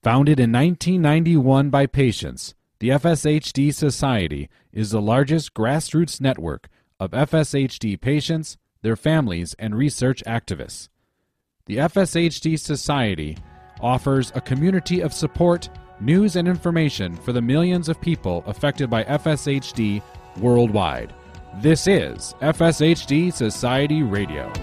Founded in 1991 by patients, the FSHD Society is the largest grassroots network of FSHD patients, their families, and research activists. The FSHD Society offers a community of support, news, and information for the millions of people affected by FSHD worldwide. This is FSHD Society Radio.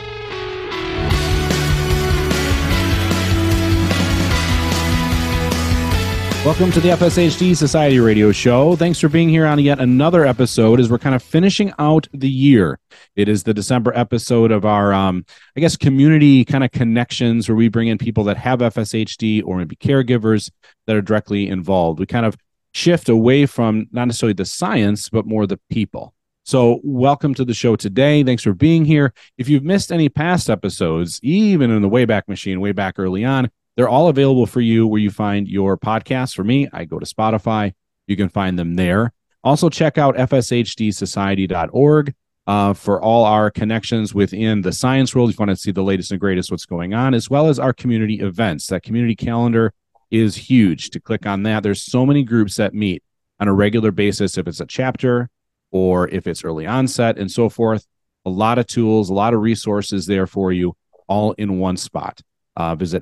Welcome to the FSHD Society Radio Show. Thanks for being here on yet another episode as we're kind of finishing out the year. It is the December episode of our, community kind of connections where we bring in people that have FSHD or maybe caregivers that are directly involved. We kind of shift away from not necessarily the science, but more the people. So welcome to the show today. Thanks for being here. If you've missed any past episodes, even in the Wayback Machine, way back early on, they're all available for you where you find your podcasts. For me, I go to Spotify. You can find them there. Also, check out fshdsociety.org for all our connections within the science world. If you want to see the latest and greatest what's going on, as well as our community events. That community calendar is huge. To click on that, there's so many groups that meet on a regular basis, if it's a chapter or if it's early onset and so forth. A lot of tools, a lot of resources there for you, all in one spot. Visit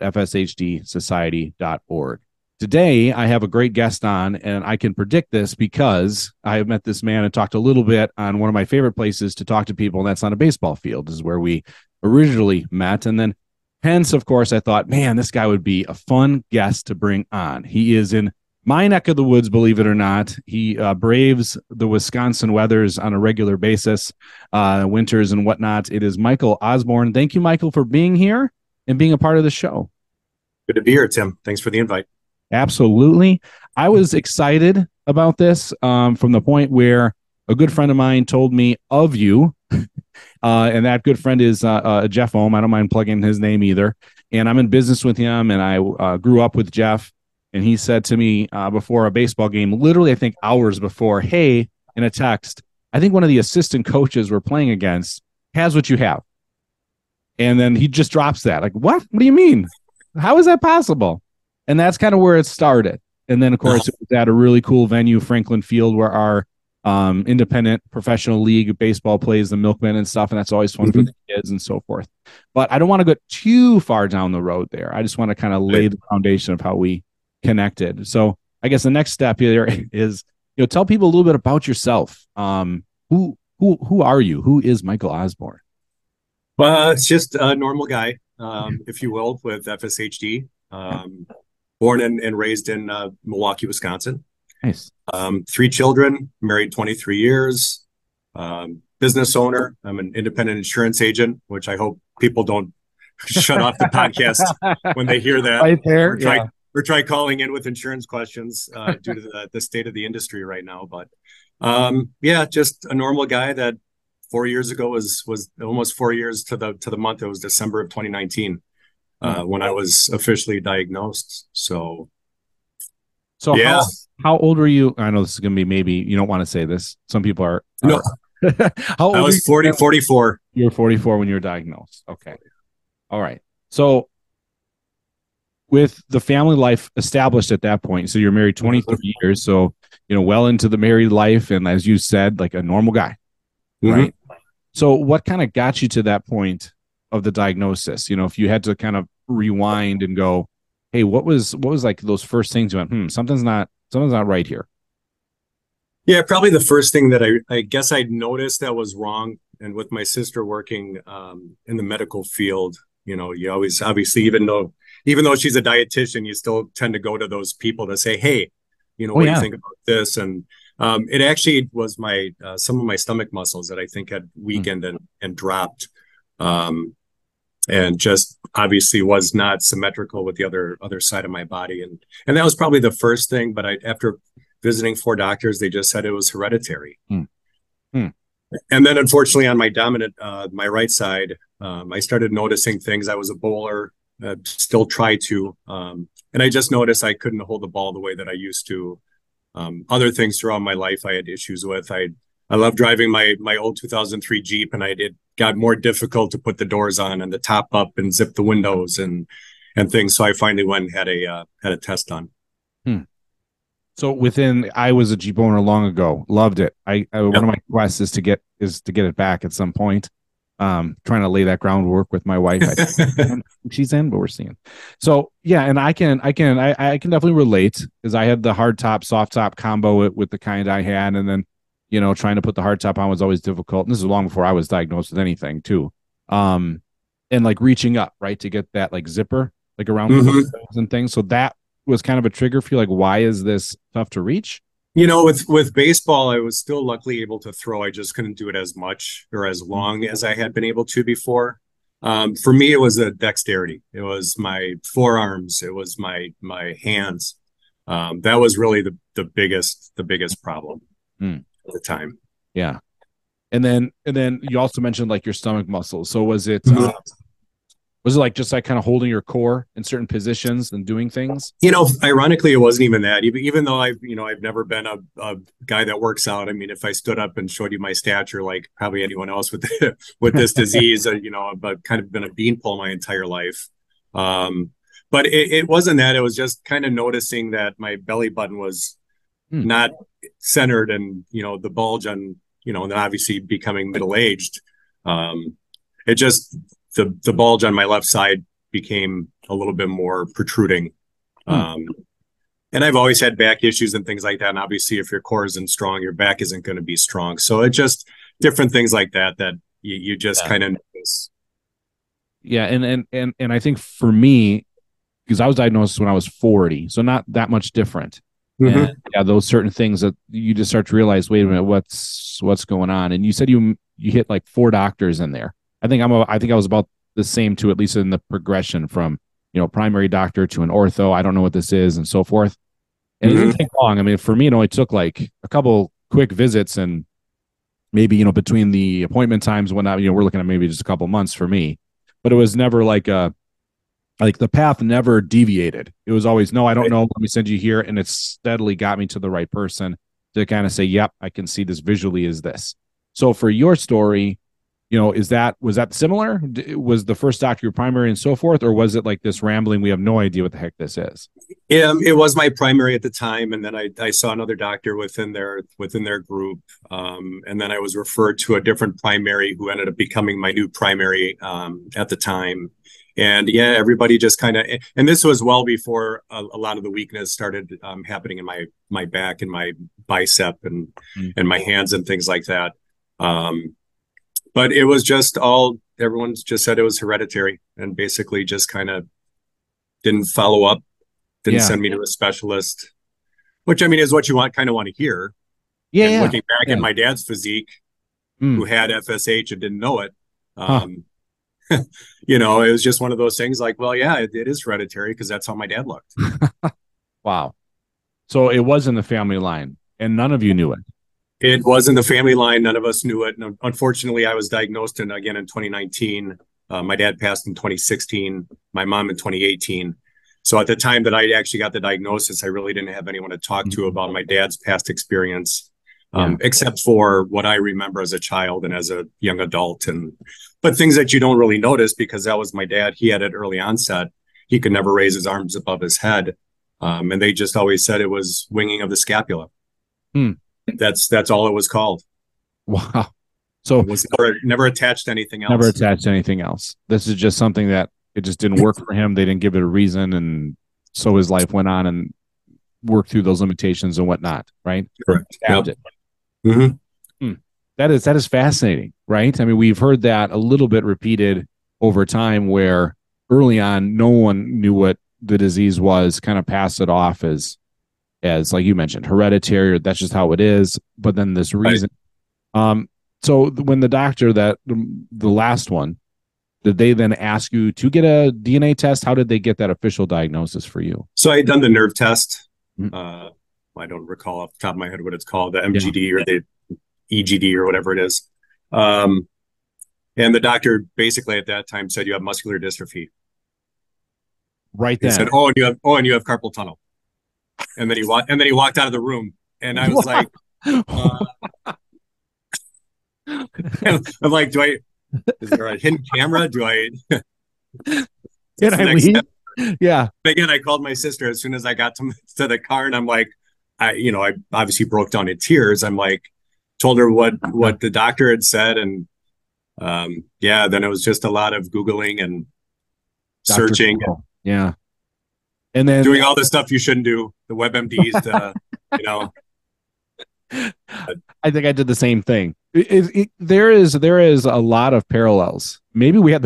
fshdsociety.org. Today, I have a great guest on, and I can predict this because I have met this man and talked a little bit on one of my favorite places to talk to people, and that's on a baseball field. This is where we originally met. And then hence, of course, I thought, man, this guy would be a fun guest to bring on. He is in my neck of the woods, believe it or not. He braves the Wisconsin weathers on a regular basis, winters and whatnot. It is Michael Osborne. Thank you, Michael, for being here and being a part of the show. Good to be here, Tim. Thanks for the invite. Absolutely. I was excited about this from the point where a good friend of mine told me of you, and that good friend is Jeff Ohm. I don't mind plugging his name either. And I'm in business with him, and I grew up with Jeff. And he said to me before a baseball game, literally, I think hours before, hey, in a text, I think one of the assistant coaches we're playing against has what you have. And then he just drops that. Like, what? What do you mean? How is that possible? And that's kind of where it started. And then, of course, it was at a really cool venue, Franklin Field, where our independent professional league baseball plays, the Milkmen and stuff. And that's always fun for the kids and so forth. But I don't want to go too far down the road there. I just want to kind of lay the foundation of how we connected. So I guess the next step here is, tell people a little bit about yourself. Who are you? Who is Michael Osborne? Well, it's just a normal guy, if you will, with FSHD. Born and raised in Milwaukee, Wisconsin. Nice. 3 children, married 23 years, business owner. I'm an independent insurance agent, which I hope people don't shut off the podcast when they hear that. Right there. Or try calling in with insurance questions due to the state of the industry right now. But just a normal guy that 4 years ago was almost 4 years to the month. It was December of 2019 when I was officially diagnosed. So yeah. How old were you? I know this is going to be, maybe you don't want to say this. Some people are. No. How old I was 44. You were 44 when you were diagnosed. Okay. All right. So with the family life established at that point, so you're married 23 years. So, well into the married life. And as you said, like a normal guy. Right. So what kind of got you to that point of the diagnosis? If you had to kind of rewind and go, hey, what was like those first things you went, something's not right here. Yeah, probably the first thing that I guess I'd noticed that was wrong. And with my sister working in the medical field, you always, obviously, even though she's a dietitian, you still tend to go to those people to say, hey, what do you think about this? And it actually was some of my stomach muscles that I think had weakened and dropped, and just obviously was not symmetrical with the other side of my body, and that was probably the first thing. But after visiting 4 doctors, they just said it was hereditary. And then, unfortunately, on my dominant, my right side, I started noticing things. I was a bowler, still try to, and I just noticed I couldn't hold the ball the way that I used to. Other things throughout my life I had issues with. I love driving my old 2003 Jeep, and it got more difficult to put the doors on and the top up and zip the windows. And and things. So I finally went and had a test done. So I was a Jeep owner long ago. Loved it. One of my quests is to get it back at some point. Trying to lay that groundwork with my wife. She's in, but we're seeing. So yeah, and I can definitely relate, because I had the hard top, soft top combo with the kind I had, and then trying to put the hard top on was always difficult. And this is long before I was diagnosed with anything too. And like reaching up, right, to get that like zipper like around and things. So that was kind of a trigger for you, like, why is this tough to reach? With baseball, I was still luckily able to throw. I just couldn't do it as much or as long as I had been able to before. For me, it was a dexterity. It was my forearms. It was my hands. That was really the biggest problem at the time. Yeah. And then you also mentioned like your stomach muscles. So was it like just like kind of holding your core in certain positions and doing things? Ironically, it wasn't even that. Even though I've never been a guy that works out. I mean, if I stood up and showed you my stature, like probably anyone else with this disease, I've kind of been a beanpole my entire life. But it wasn't that. It was just kind of noticing that my belly button was not centered, and the bulge on, and obviously becoming middle-aged. It just the bulge on my left side became a little bit more protruding. And I've always had back issues and things like that. And obviously, if your core isn't strong, your back isn't going to be strong. So it just different things like that you just kind of notice. Yeah, and I think for me, because I was diagnosed when I was 40, so not that much different. And yeah, those certain things that you just start to realize, wait a minute, what's going on? And you said you hit like 4 doctors in there. I think I was about the same too, at least in the progression from primary doctor to an ortho. I don't know what this is, and so forth. And it didn't take long. I mean, for me, it only took like a couple quick visits, and maybe between the appointment times and whatnot, we're looking at maybe just a couple months for me. But it was never like the path never deviated. It was always, no, I don't know. Let me send you here, and it steadily got me to the right person to kind of say, yep, I can see this visually as this. So for your story, was that similar? Was the first doctor your primary and so forth, or was it like this rambling, we have no idea what the heck this is? It was my primary at the time, and then I saw another doctor within their group, and then I was referred to a different primary who ended up becoming my new primary at the time. And yeah, everybody just kind of, and this was well before a lot of the weakness started happening in my back and my bicep and my hands and things like that. But it was just everyone's just said it was hereditary, and basically just kind of didn't follow up, didn't send me to a specialist, which I mean is what you kind of want to hear. Yeah. And looking back at my dad's physique, who had FSH and didn't know it, it was just one of those things like, well, yeah, it is hereditary because that's how my dad looked. Wow. So it was in the family line, and none of you knew it. It was in the family line. None of us knew it. And unfortunately, I was diagnosed again in 2019. My dad passed in 2016, my mom in 2018. So at the time that I actually got the diagnosis, I really didn't have anyone to talk to about my dad's past experience, except for what I remember as a child and as a young adult. But things that you don't really notice, because that was my dad. He had it early onset. He could never raise his arms above his head. And they just always said it was winging of the scapula. That's all it was called. Wow. So it was never attached to anything else. Never attached to anything else. This is just something that it just didn't work for him. They didn't give it a reason. And so his life went on and worked through those limitations and whatnot. Right. Correct. Yep. That is fascinating. Right. I mean, we've heard that a little bit repeated over time, where early on, no one knew what the disease was, kind of passed it off as like you mentioned, hereditary, or that's just how it is. But then this reason. Right. So when the doctor, the last one, did they then ask you to get a DNA test? How did they get that official diagnosis for you? So I had done the nerve test. I don't recall off the top of my head what it's called, the MGD or the EGD or whatever it is. And the doctor basically at that time said, you have muscular dystrophy. Right then. He said, and you have carpal tunnel. And then he walked out of the room, and I was like, I'm like, is there a hidden camera? Can I leave? Yeah. Again, I called my sister as soon as I got to the car, and I'm like, I obviously broke down in tears. I'm like, told her what the doctor had said, and yeah, then it was just a lot of Googling and Dr. searching, Google. Yeah. And then doing all the stuff you shouldn't do, the WebMDs, you know. I think I did the same thing. There is a lot of parallels. Maybe we had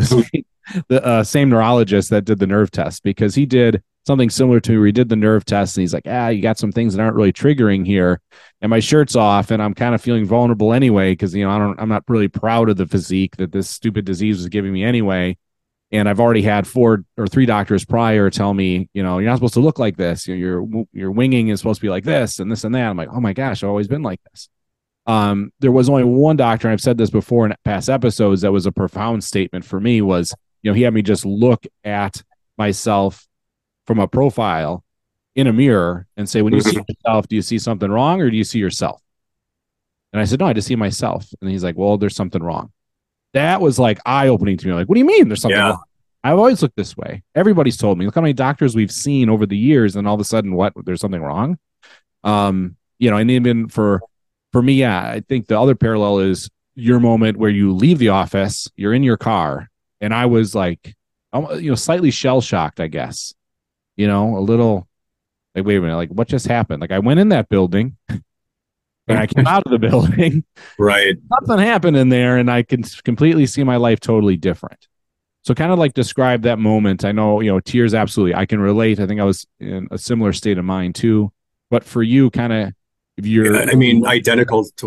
the same neurologist that did the nerve test, because he did something similar to, where he did the nerve test and he's like, you got some things that aren't really triggering here, and my shirt's off and I'm kind of feeling vulnerable anyway, because I'm not really proud of the physique that this stupid disease was giving me anyway. And I've already had 4 or 3 doctors prior tell me, you're not supposed to look like this. Your winging is supposed to be like this and this and that. I'm like, oh my gosh, I've always been like this. There was only one doctor, and I've said this before in past episodes, that was a profound statement for me. Was, he had me just look at myself from a profile in a mirror and say, when you see yourself, do you see something wrong, or do you see yourself? And I said, no, I just see myself. And he's like, well, there's something wrong. That was like eye-opening to me. Like, what do you mean there's something wrong? I've always looked this way. Everybody's told me. Look how many doctors we've seen over the years, and all of a sudden, there's something wrong. And even for me, I think the other parallel is your moment where you leave the office, you're in your car, and I was like, slightly shell-shocked, I guess. A little like, wait a minute, like, what just happened? Like, I went in that building, and I came out of the building. Right. Something happened in there, and I can completely see my life totally different. So kind of like describe that moment. I know, tears, absolutely. I can relate. I think I was in a similar state of mind too. But for you, kind of, if you're... identical to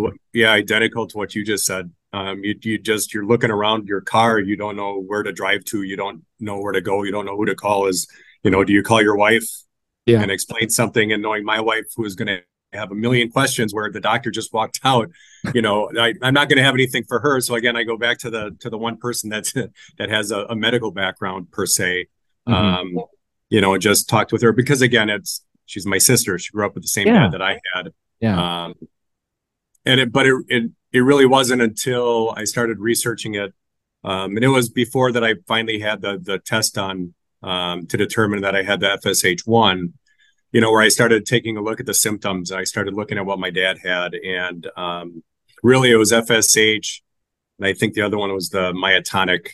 what you just said. You're looking around your car. You don't know where to drive to. You don't know where to go. You don't know who to call. Do you call your wife and explain something? And knowing my wife, who is going to have a million questions, where the doctor just walked out, I'm not going to have anything for her. So again, I go back to the one person that has a medical background per se, and just talked with her, because again, she's my sister. She grew up with the same dad that I had. Yeah. It really wasn't until I started researching it. And it was before that I finally had the test done, to determine that I had the FSH1, where I started taking a look at the symptoms. I started looking at what my dad had, and really it was FSH, and I think the other one was the myotonic.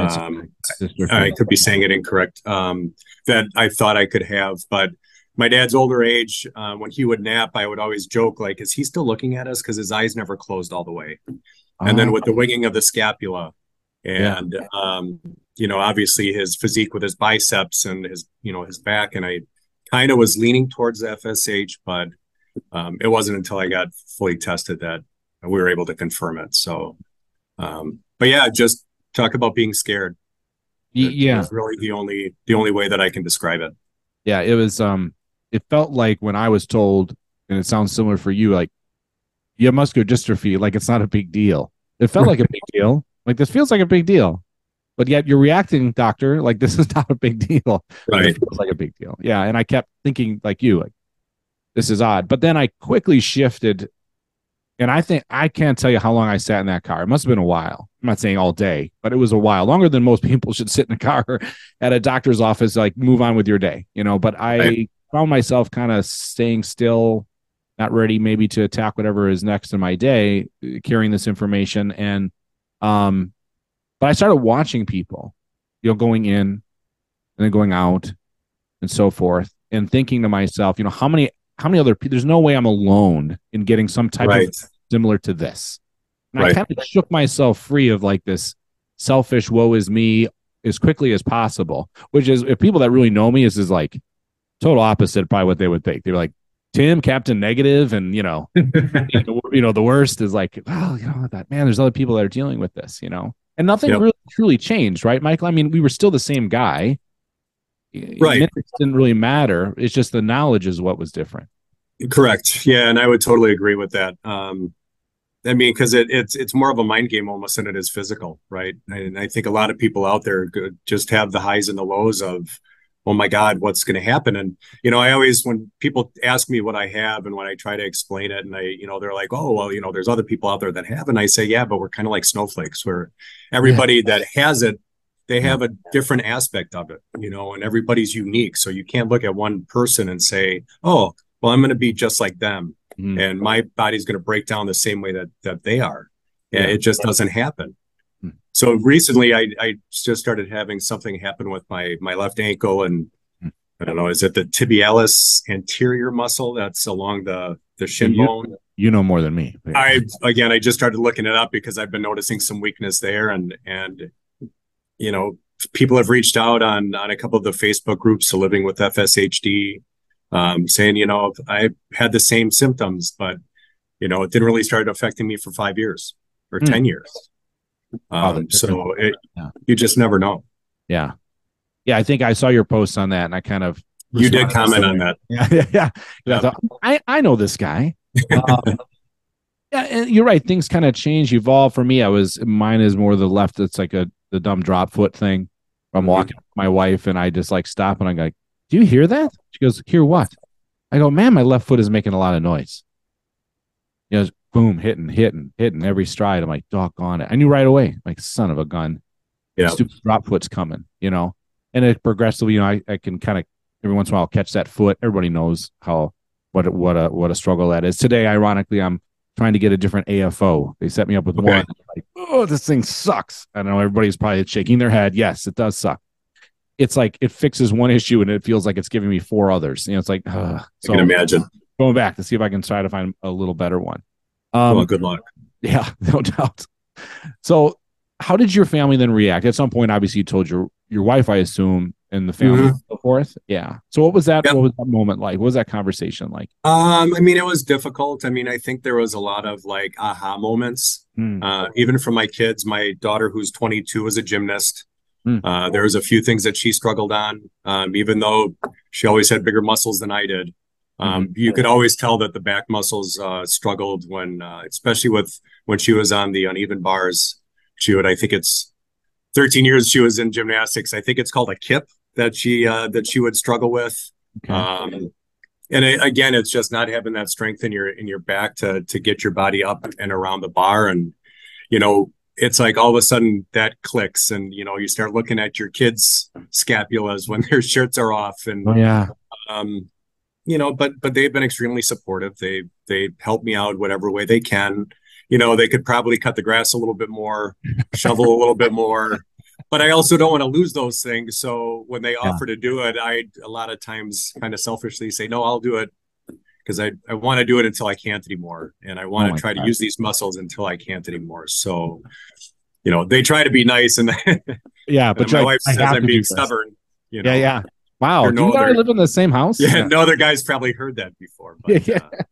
I could be saying it incorrect. That I thought I could have, but my dad's older age, when he would nap, I would always joke, like, is he still looking at us? Because his eyes never closed all the way. And then with the winging of the scapula, and obviously his physique with his biceps and his back, and I kind of was leaning towards the FSH, but it wasn't until I got fully tested that we were able to confirm it. So, but yeah, just talk about being scared. It's really the only way that I can describe it. Yeah, it was. It felt like when I was told, and it sounds similar for you, like, you have muscular dystrophy, like it's not a big deal. It felt like a big deal. Like, this feels like a big deal. But yet you're reacting, doctor, like this is not a big deal. Right. It feels like a big deal. Yeah. And I kept thinking like you, like, this is odd. But then I quickly shifted. And I think I can't tell you how long I sat in that car. It must have been a while. I'm not saying all day, but it was a while, longer than most people should sit in a car at a doctor's office, like, move on with your day, But I found myself kind of staying still, not ready maybe to attack whatever is next in my day, carrying this information. And, but I started watching people, going in and then going out and so forth, and thinking to myself, how many other people, there's no way I'm alone in getting some type of similar to this. And I kind of shook myself free of like this selfish, woe is me, as quickly as possible, which is, if people that really know me, is like total opposite of probably what they would think. They're like, Tim, Captain Negative, and the worst is like, well, that, man, there's other people that are dealing with this, and nothing really truly changed, right, Michael? I mean, we were still the same guy. Right. It didn't really matter. It's just the knowledge is what was different. Correct. Yeah, and I would totally agree with that. Because it's more of a mind game almost than it is physical, right? And I think a lot of people out there just have the highs and the lows of, oh my God, what's going to happen? And, I always, when people ask me what I have and when I try to explain it, and they're like, oh, well, there's other people out there that have, and I say, yeah, but we're kind of like snowflakes, where everybody that has it they have a different aspect of it, and everybody's unique. So you can't look at one person and say, oh, well, I'm going to be just like them. And my body's going to break down the same way that they are. Yeah. It just doesn't happen. So recently I just started having something happen with my left ankle, and I don't know, is it the tibialis anterior muscle that's along the shin bone? You know more than me. I just started looking it up because I've been noticing some weakness there, and people have reached out on a couple of the Facebook groups, so Living with FSHD, saying, I had the same symptoms, but it didn't really start affecting me for 5 years or 10 years. You just never know. Yeah. Yeah. I think I saw your post on that, and I kind of, you did comment on that. Yeah. I thought, I know this guy. Yeah, and you're right. Things kind of change, evolve. For me, mine is more the left. It's like the dumb drop foot thing. I'm walking with my wife, and I just like stop, and I'm like, "Do you hear that?" She goes, "Hear what?" I go, "Man, my left foot is making a lot of noise." Boom, hitting every stride. I'm like, doggone it. I knew right away, like, son of a gun. Yeah. Stupid drop foot's coming, and it progressively, I can kind of every once in a while catch that foot. Everybody knows what a struggle that is. Today, ironically, I'm trying to get a different AFO. They set me up with one. Like, oh, this thing sucks. I don't know. Everybody's probably shaking their head. Yes, it does suck. It's like it fixes one issue, and it feels like it's giving me 4 others. It's like, I can imagine going back to see if I can try to find a little better one. Well, good luck. Yeah, no doubt. So how did your family then react? At some point, obviously, you told your wife, I assume, and the family and so forth. Yeah. So what was that? Yep. What was that moment like? What was that conversation like? It was difficult. I think there was a lot of like aha moments. Even for my kids. My daughter, who's 22, was a gymnast. There was a few things that she struggled on, even though she always had bigger muscles than I did. You could always tell that the back muscles struggled when, especially when she was on the uneven bars. I think it's 13 years she was in gymnastics. I think it's called a kip that she would struggle with. Okay. Again, it's just not having that strength in your back to get your body up and around the bar. And, it's like all of a sudden that clicks, and, you start looking at your kids' scapulas when their shirts are off. And, but they've been extremely supportive. They help me out whatever way they can. They could probably cut the grass a little bit more, shovel a little bit more, but I also don't want to lose those things. So when they offer to do it, I a lot of times kind of selfishly say, no, I'll do it, because I want to do it until I can't anymore. And I want to try to use these muscles until I can't anymore. So, they try to be nice, and yeah, but my wife says I'm being stubborn. Yeah. Wow. Do you guys live in the same house? Yeah, no other guys probably heard that before. But,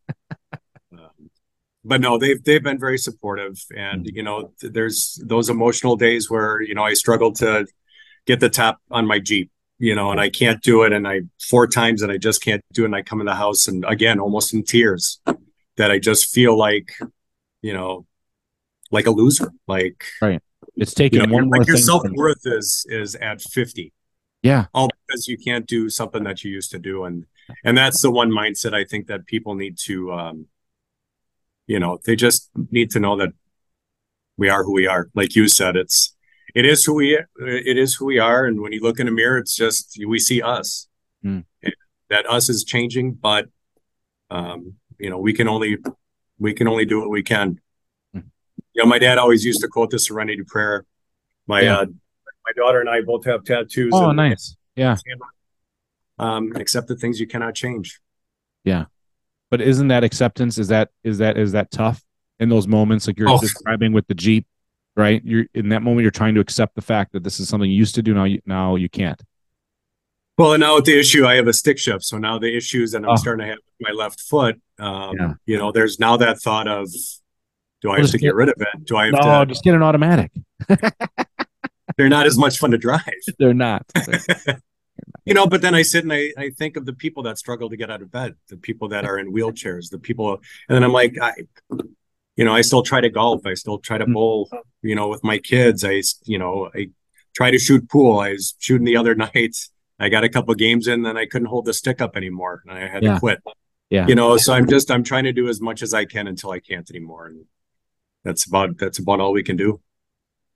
but no, they've been very supportive. And, there's those emotional days where, I struggle to get the top on my Jeep, and I can't do it. And 4 times and I just can't do it. And I come in the house and again, almost in tears, that I just feel like, like a loser. Like, right. It's taking one more like thing. Your self-worth is at 50. Yeah. All because you can't do something that you used to do. And that's the one mindset I think that people need to, they just need to know that we are who we are. Like you said, it is who we are. And when you look in a mirror, it's just, we see us. That us is changing, but, we can only do what we can. My dad always used to quote the Serenity Prayer. My daughter and I both have tattoos. Oh, nice. Yeah. Accept the things you cannot change. Yeah. But isn't that acceptance? Is that tough in those moments? Like you're describing with the Jeep, right? You're in that moment, you're trying to accept the fact that this is something you used to do. Now you can't. Well, and now with the issue, I have a stick shift. So now the issues that I'm starting to have with my left foot, there's now that thought of, do I have to get rid of it? Do I have to just get an automatic? They're not as much fun to drive. They're not. But then I sit and I think of the people that struggle to get out of bed, the people that are in wheelchairs, the people, and then I'm like, I still try to golf. I still try to bowl, with my kids. I try to shoot pool. I was shooting the other night. I got a couple of games in, then I couldn't hold the stick up anymore, and I had to quit. Yeah. So I'm trying to do as much as I can until I can't anymore. And that's about all we can do.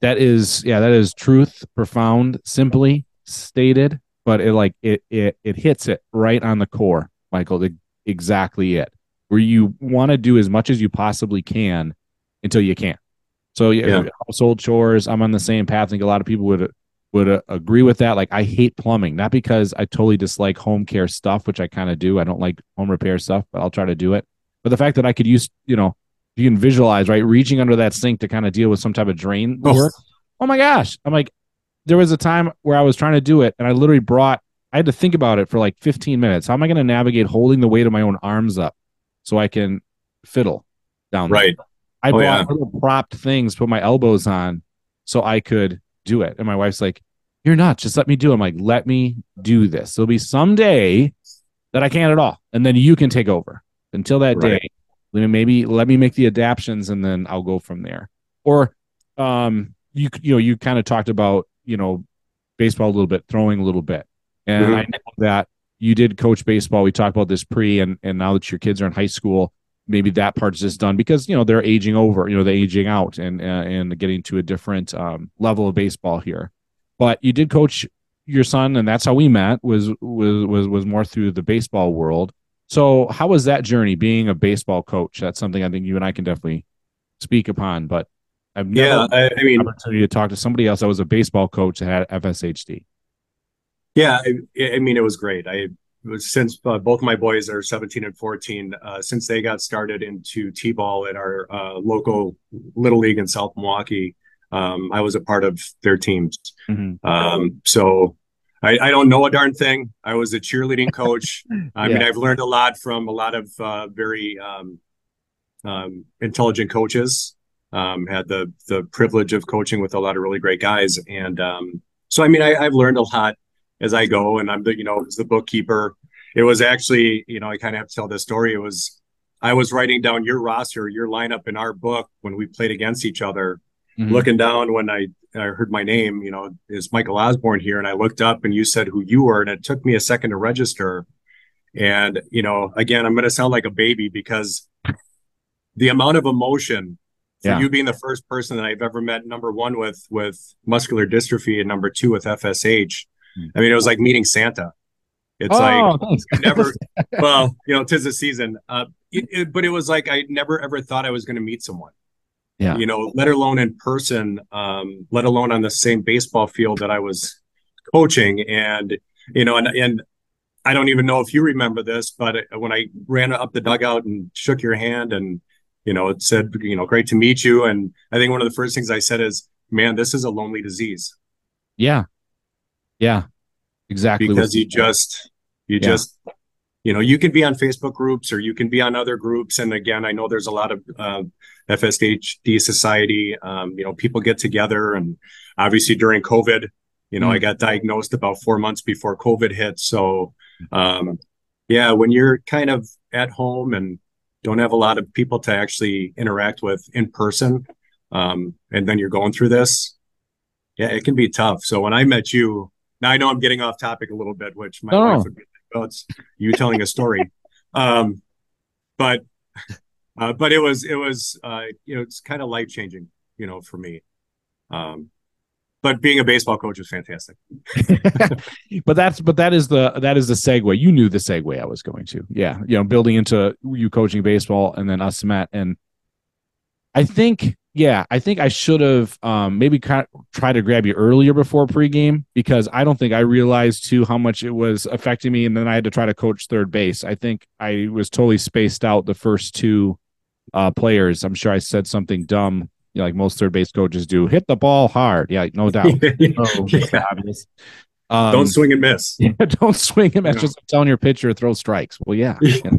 That is truth, profound, simply stated, but it hits it right on the core, Michael. Exactly it. Where you want to do as much as you possibly can until you can't. So yeah, household chores. I'm on the same path. I think a lot of people would agree with that. Like, I hate plumbing, not because I totally dislike home care stuff, which I kind of do. I don't like home repair stuff, but I'll try to do it. But the fact that I could use, you can visualize, right, reaching under that sink to kind of deal with some type of drain work. Oh my gosh. I'm like, there was a time where I was trying to do it and I literally I had to think about it for like 15 minutes. How am I going to navigate holding the weight of my own arms up so I can fiddle down there? Right. I bought little propped things, put my elbows on so I could do it. And my wife's like, you're nuts. Just let me do it. I'm like, let me do this. There'll be some day that I can't at all. And then you can take over. Until that day, maybe let me make the adaptions and then I'll go from there. Or you kind of talked about, baseball a little bit, throwing a little bit. And I know that you did coach baseball. We talked about this and now that your kids are in high school, maybe that part's just done because, they're aging over, they're aging out and getting to a different level of baseball here. But you did coach your son, and that's how we met, was more through the baseball world. So how was that journey being a baseball coach? That's something I think you and I can definitely speak upon, but I've never had the opportunity to talk to somebody else that was a baseball coach that had FSHD. Yeah, I mean, it was great. Since both my boys are 17 and 14, since they got started into T-ball at our local Little League in South Milwaukee, I was a part of their teams. So I don't know a darn thing. I was a cheerleading coach. I mean, I've learned a lot from a lot of very intelligent coaches. Had the privilege of coaching with a lot of really great guys. And so, I mean, I've learned a lot as I go, and I'm as the bookkeeper. It was actually, I kind of have to tell this story. I was writing down your roster, your lineup in our book when we played against each other, looking down when I heard my name, is Michael Osborne here. And I looked up and you said who you were. And it took me a second to register. And, again, I'm going to sound like a baby because the amount of emotion for you being the first person that I've ever met, number one, with muscular dystrophy, and number two with FSH. I mean, it was like meeting Santa. It's never, well, 'tis the season. But it was like, I never ever thought I was going to meet someone, let alone in person, let alone on the same baseball field that I was coaching. And, and I don't even know if you remember this, but when I ran up the dugout and shook your hand and, it said, great to meet you. And I think one of the first things I said is, man, this is a lonely disease. Yeah. Yeah, exactly. Because you can be on Facebook groups or you can be on other groups. And again, I know there's a lot of FSHD society, people get together, and obviously during COVID, I got diagnosed about 4 months before COVID hit. So when you're kind of at home and don't have a lot of people to actually interact with in person, and then you're going through this, it can be tough. So when I met you, now I know I'm getting off topic a little bit, which my wife would be like, oh, it's you telling a story. But it was it's kind of life changing, for me. But being a baseball coach is fantastic. but that is the segue. You knew the segue I was going to. Yeah, building into you coaching baseball and then us met, and I think I should have maybe tried to grab you earlier before pregame, because I don't think I realized too how much it was affecting me. And then I had to try to coach third base. I think I was totally spaced out the first two players. I'm sure I said something dumb, like most third base coaches do. Hit the ball hard. Yeah, no doubt. Obvious. Don't swing and miss. Don't swing and miss. Just telling your pitcher to throw strikes. Well, yeah.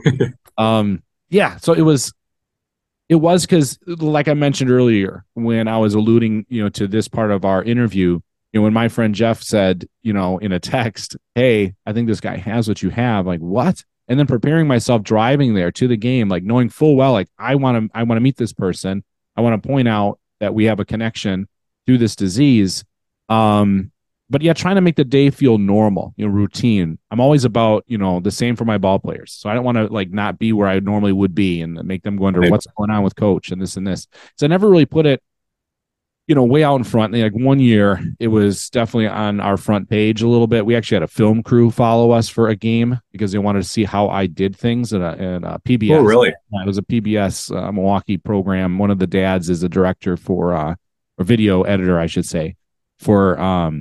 So it was because, like I mentioned earlier, when I was alluding, to this part of our interview, when my friend Jeff said, in a text, hey, I think this guy has what you have. Like, what? And then preparing myself driving there to the game, like knowing full well, like I want to meet this person. I want to point out that we have a connection through this disease. But trying to make the day feel normal, routine. I'm always about, the same for my ball players. So I don't want to not be where I normally would be and make them wonder what's going on with coach and this and this. So I never really put it way out in front. Like one year, it was definitely on our front page a little bit. We actually had a film crew follow us for a game because they wanted to see how I did things at a PBS. Oh, really? It was a PBS Milwaukee program. One of the dads is a director for, or video editor, I should say, for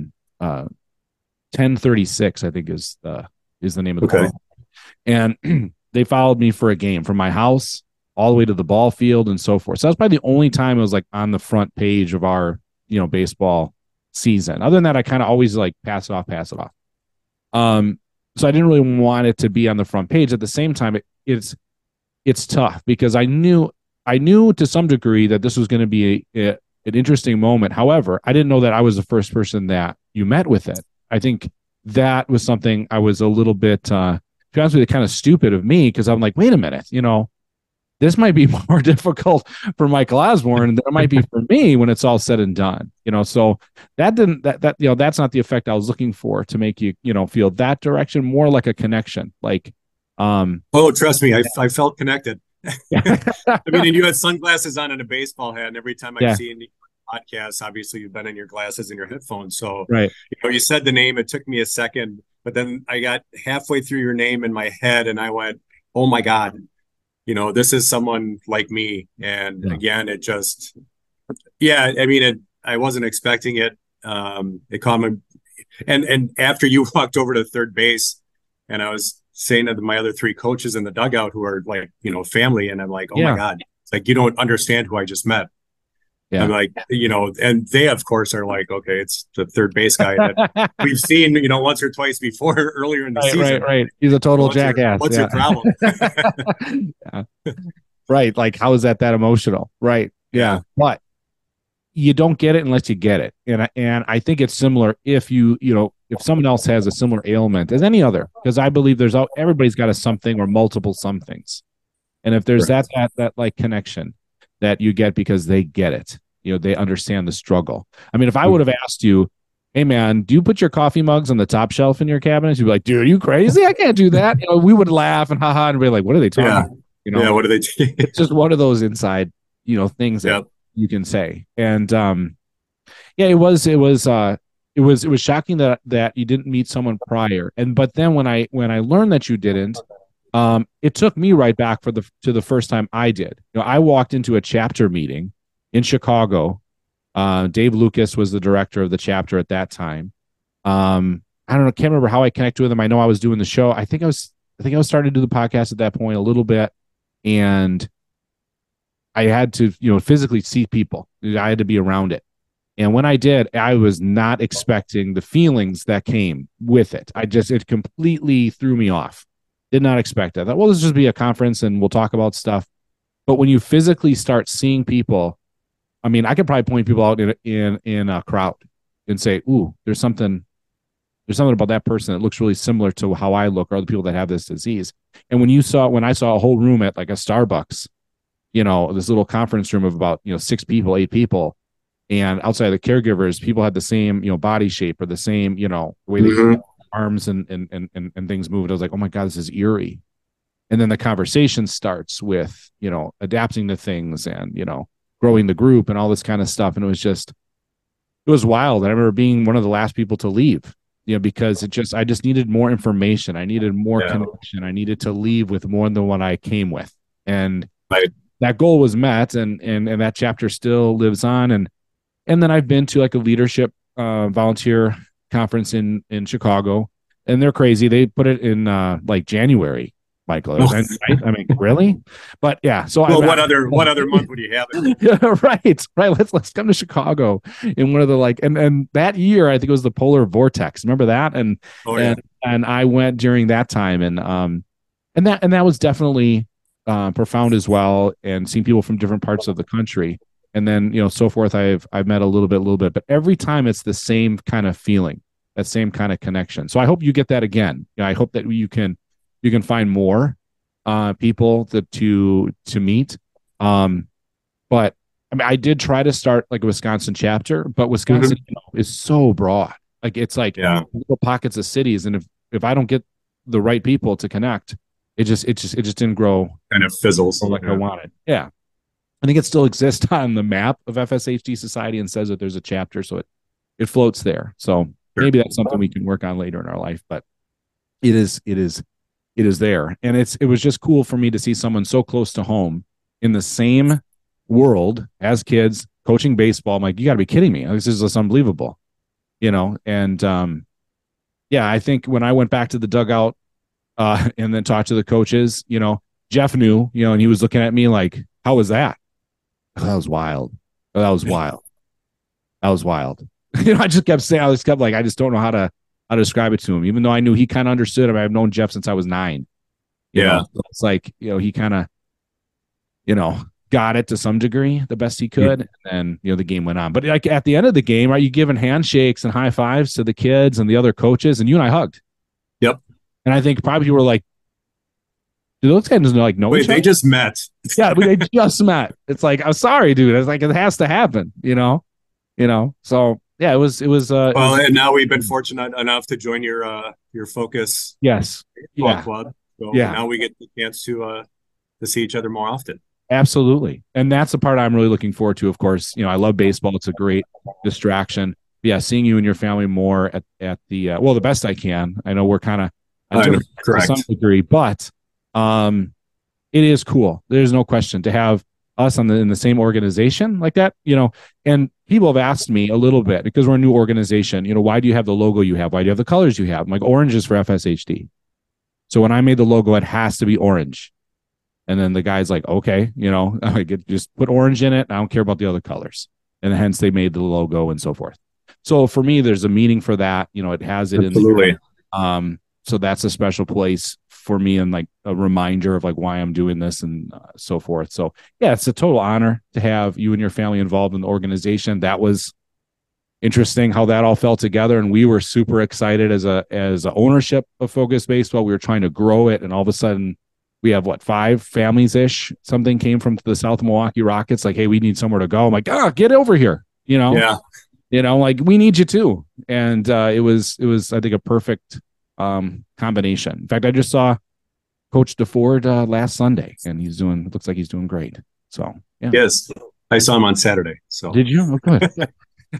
1036, I think is the name of the program. And they followed me for a game from my house all the way to the ball field and so forth. So that's probably the only time it was like on the front page of our, baseball season. Other than that, I kind of always like pass it off. So I didn't really want it to be on the front page. At the same time, it's tough because I knew to some degree that this was going to be an interesting moment. However, I didn't know that I was the first person that you met with it. I think that was something I was a little bit, to be honest with you, kind of stupid of me because I'm like, wait a minute, this might be more difficult for Michael Osborne than it might be for me when it's all said and done. So that's not the effect I was looking for to make you, feel that direction, more like a connection. Like, oh, trust me, I felt connected. I mean, and you had sunglasses on and a baseball hat, and every time I've seen podcasts, obviously you've been in your glasses and your headphones. So, right. You said the name, it took me a second, but then I got halfway through your name in my head and I went, oh my God, this is someone like me. And again, it just, I mean, I wasn't expecting it. It caught me. And after you walked over to third base and I was saying to my other three coaches in the dugout who are like, family. And I'm like, oh my God, it's like, you don't understand who I just met. Yeah. I'm like, and they of course are like, okay, it's the third base guy that we've seen, once or twice before earlier in the season. Right. He's a total jackass. What's your problem? Right. Like, how is that emotional? Right. Yeah. But you don't get it unless you get it. And I think it's similar if if someone else has a similar ailment as any other, because I believe everybody's got a something or multiple somethings. And if there's that like connection that you get because they get it, they understand the struggle. I mean, if I would have asked you, hey man, do you put your coffee mugs on the top shelf in your cabinet? You'd be like, dude, are you crazy? I can't do that. We would laugh and haha and be like, what are they talking about? What are they doing? It's just one of those inside, things that you can say. And it was shocking that you didn't meet someone prior. But then when I learned that you didn't, it took me right back to the first time I did. I walked into a chapter meeting in Chicago. Dave Lucas was the director of the chapter at that time. I don't know, can't remember how I connected with him. I know I was doing the show. I think I was starting to do the podcast at that point a little bit, and I had to, physically see people. I had to be around it. And when I did, I was not expecting the feelings that came with it. It completely threw me off. Did not expect it. I thought, well, this will just be a conference and we'll talk about stuff. But when you physically start seeing people, I mean, I could probably point people out in a crowd and say, ooh, there's something about that person that looks really similar to how I look or other people that have this disease. And when I saw a whole room at like a Starbucks, this little conference room of about, 6 people, 8 people, and outside the caregivers, people had the same, body shape or the same, way they arms and things moved. I was like, oh my God, this is eerie. And then the conversation starts with, adapting to things and, growing the group and all this kind of stuff. And it was wild. I remember being one of the last people to leave, because I just needed more information. I needed more connection. I needed to leave with more than what I came with. And that goal was met, and that chapter still lives on. And then I've been to like a leadership volunteer conference in Chicago, and they're crazy. They put it in like January, Michael. I mean, really? But yeah. So what other month would you have it? Yeah, right. Let's come to Chicago in one of the and that year I think it was the polar vortex. Remember that? And I went during that time, and that was definitely profound as well. And seeing people from different parts of the country. And then, so forth, I've met a little bit, but every time it's the same kind of feeling, that same kind of connection. So I hope you get that again. I hope that you can find more people to meet. But I mean, I did try to start like a Wisconsin chapter, but Wisconsin is so broad. Like it's like little pockets of cities, and if I don't get the right people to connect, it just didn't grow. Kind of fizzles like I wanted. Yeah. I think it still exists on the map of FSHD Society and says that there's a chapter, so it floats there. So maybe that's something we can work on later in our life, but it is there. And it was just cool for me to see someone so close to home in the same world as kids coaching baseball. I'm like, you got to be kidding me. This is just unbelievable, And yeah, I think when I went back to the dugout and then talked to the coaches, Jeff knew, and he was looking at me like, how was that? Oh, that was wild. Oh, that was wild. That was wild. I just kept saying, I just don't know how to describe it to him, even though I knew he kind of understood him. I've known Jeff since I was 9. So it's like, he kind of, got it to some degree, the best he could. And then, the game went on. But like at the end of the game, are you giving handshakes and high fives to the kids and the other coaches? And you and I hugged. Yep. And I think probably you were like, do those guys know each other? They just met. Yeah, they just met. It's like, I'm sorry, dude. It's like, it has to happen, So yeah, it was. Well, and now we've been fortunate enough to join your Focus. Yes. Club. So now we get the chance to see each other more often. Absolutely. And that's the part I'm really looking forward to. Of course, I love baseball. It's a great distraction. Yeah. Seeing you and your family more at the, the best I can. I know we're kind of to some degree, but it is cool. There's no question to have us in the same organization like that, and people have asked me a little bit because we're a new organization, why do you have the logo you have? Why do you have the colors you have? I'm like, orange is for FSHD. So when I made the logo, it has to be orange. And then the guy's like, okay, I could just put orange in it. I don't care about the other colors. And hence they made the logo and so forth. So for me, there's a meaning for that. It has it Absolutely. in the, so that's a special place for me and like a reminder of like why I'm doing this and so forth. So yeah, it's a total honor to have you and your family involved in the organization. That was interesting how that all fell together. And we were super excited as a ownership of Focus Baseball. We were trying to grow it. And all of a sudden we have 5 families ish. Something came from the South Milwaukee Rockets. Like, hey, we need somewhere to go. I'm like, get over here. Yeah. Like we need you too. And it was, I think, a perfect combination. In fact, I just saw Coach DeFord last Sunday, and looks like he's doing great. So yeah. Yes, I saw him on Saturday. So did you? Oh, good.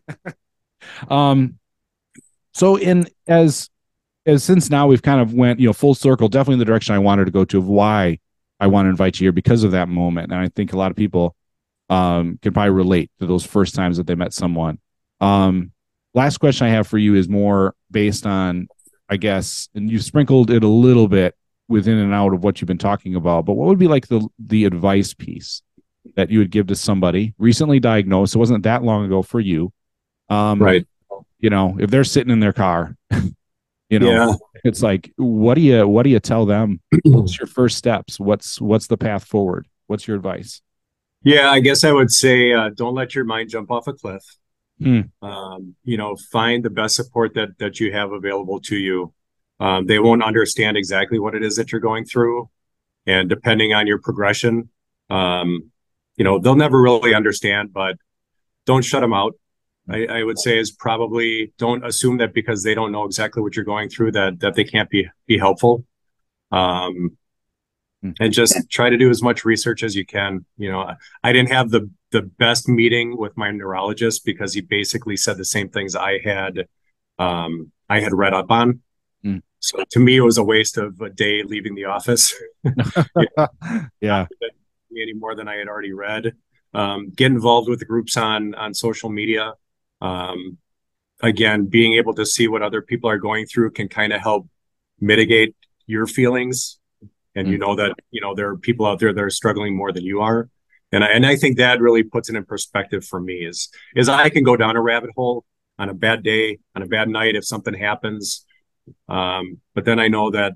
So as since now we've kind of went full circle, definitely in the direction I wanted to go to of why I want to invite you here because of that moment, and I think a lot of people can probably relate to those first times that they met someone. Last question I have for you is more based on, I guess, and you've sprinkled it a little bit within and out of what you've been talking about, but what would be like the advice piece that you would give to somebody recently diagnosed? It wasn't that long ago for you. Right. If they're sitting in their car, Yeah. it's like, what do you tell them? What's your first steps? What's the path forward? What's your advice? Yeah, I guess I would say, don't let your mind jump off a cliff. Find the best support that you have available to you. They won't understand exactly what it is that you're going through. And depending on your progression, they'll never really understand, but don't shut them out. I would say is probably don't assume that because they don't know exactly what you're going through that they can't be helpful. And just try to do as much research as you can. I didn't have the best meeting with my neurologist because he basically said the same things I had read up on. So to me, it was a waste of a day leaving the office. Yeah. Any more than I had already read. Get involved with the groups on social media. Again, being able to see what other people are going through can kind of help mitigate your feelings. And that, there are people out there that are struggling more than you are. And I think that really puts it in perspective for me is I can go down a rabbit hole on a bad day, on a bad night, if something happens. But then I know that,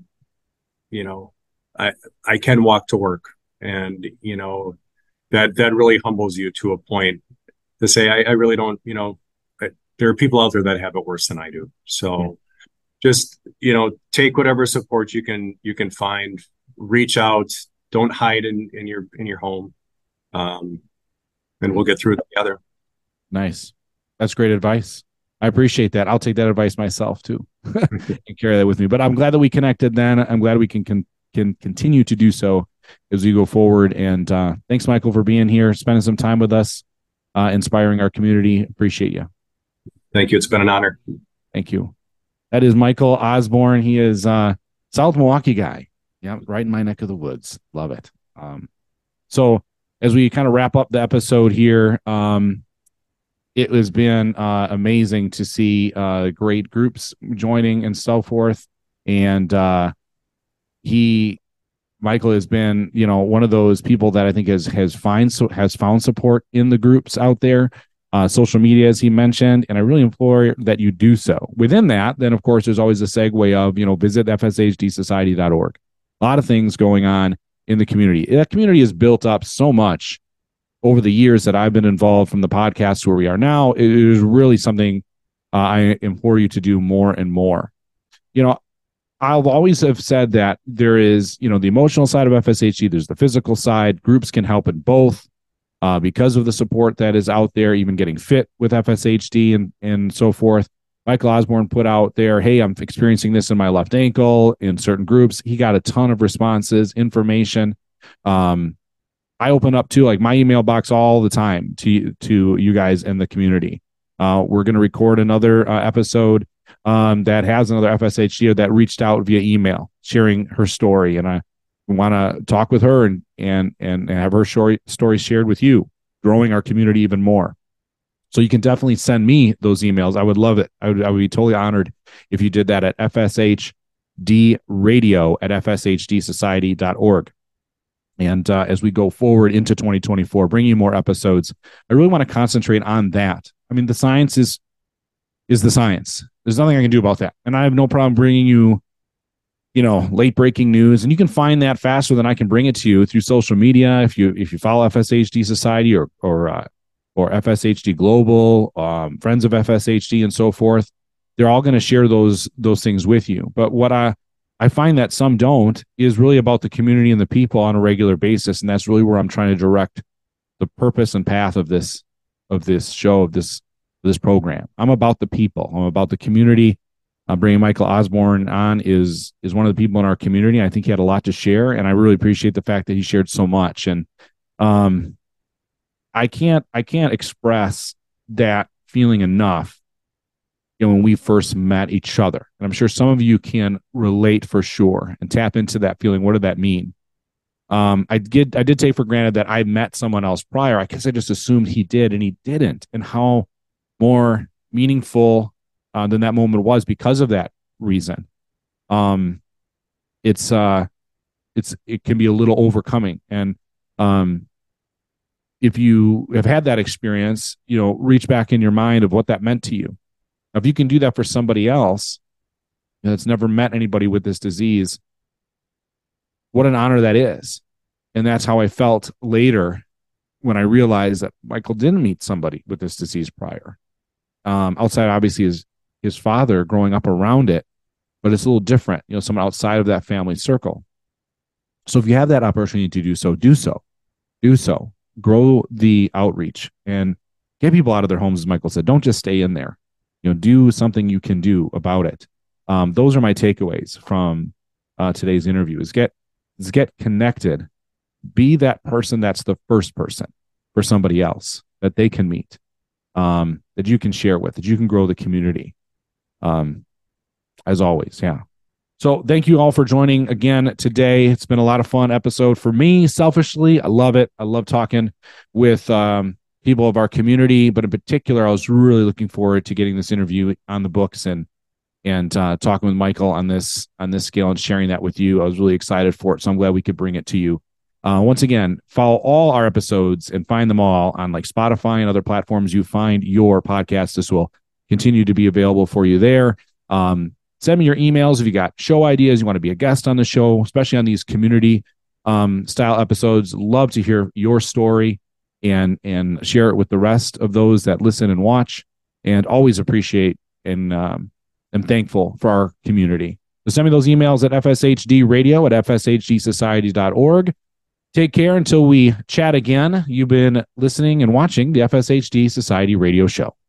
I can walk to work and, that really humbles you to a point to say, I really don't, there are people out there that have it worse than I do. So just, take whatever support you can find, reach out, don't hide in your home. And we'll get through it together. Nice. That's great advice. I appreciate that. I'll take that advice myself too and carry that with me. But I'm glad that we connected then. I'm glad we can continue to do so as we go forward. And thanks, Michael, for being here, spending some time with us, inspiring our community. Appreciate you. Thank you. It's been an honor. Thank you. That is Michael Osborne. He is South Milwaukee guy. Yeah, right in my neck of the woods. Love it. So as we kind of wrap up the episode here, it has been amazing to see great groups joining and so forth. And Michael has been, one of those people that I think has found support in the groups out there, social media, as he mentioned. And I really implore that you do so. Within that, then of course, there's always a segue of, visit fshdsociety.org. A lot of things going on in the community. That community has built up so much over the years that I've been involved, from the podcast to where we are now. It is really something I implore you to do more and more. I've always have said that there is, the emotional side of FSHD, there's the physical side. Groups can help in both because of the support that is out there, even getting fit with FSHD and so forth. Michael Osborne put out there, hey, I'm experiencing this in my left ankle in certain groups. He got a ton of responses, information. I open up to my email box all the time to you guys in the community. We're going to record another episode that has another FSHD that reached out via email, sharing her story. And I want to talk with her and have her story shared with you, growing our community even more. So you can definitely send me those emails. I would love it. I would be totally honored if you did that at fshdradio@fshdsociety.org. And as we go forward into 2024, bringing you more episodes, I really want to concentrate on that. I mean, the science is the science. There's nothing I can do about that. And I have no problem bringing you, late breaking news. And you can find that faster than I can bring it to you through social media. If you follow FSHD Society or FSHD Global, Friends of FSHD and so forth, they're all going to share those things with you. But what I find that some don't is really about the community and the people on a regular basis. And that's really where I'm trying to direct the purpose and path of this show, of this program. I'm about the people. I'm about the community. Bringing Michael Osborne on is one of the people in our community. I think he had a lot to share, and I really appreciate the fact that he shared so much. And I can't express that feeling enough. When we first met each other, and I'm sure some of you can relate for sure and tap into that feeling. What did that mean? I did take for granted that I met someone else prior. I guess I just assumed he did, and he didn't. And how more meaningful than that moment was because of that reason. It can be a little overcoming. And if you have had that experience, reach back in your mind of what that meant to you. If you can do that for somebody else that's never met anybody with this disease, what an honor that is. And that's how I felt later when I realized that Michael didn't meet somebody with this disease prior. Outside, obviously, his father growing up around it, but it's a little different, someone outside of that family circle. So if you have that opportunity to do so, do so. Grow the outreach and get people out of their homes, as Michael said. Don't just stay in there. Do something you can do about it. Those are my takeaways from today's interview. Is get connected. Be that person that's the first person for somebody else that they can meet, that you can share with, that you can grow the community. As always, yeah. So thank you all for joining again today. It's been a lot of fun episode for me. Selfishly, I love it. I love talking with people of our community, but in particular, I was really looking forward to getting this interview on the books and talking with Michael on this scale and sharing that with you. I was really excited for it, so I'm glad we could bring it to you. Once again, follow all our episodes and find them all on Spotify and other platforms you find your podcast. This will continue to be available for you there. Send me your emails if you got show ideas, you want to be a guest on the show, especially on these community style episodes. Love to hear your story and share it with the rest of those that listen and watch, and always appreciate and am thankful for our community. So send me those emails at fshdradio@fshdsociety.org. Take care until we chat again. You've been listening and watching the FSHD Society Radio Show.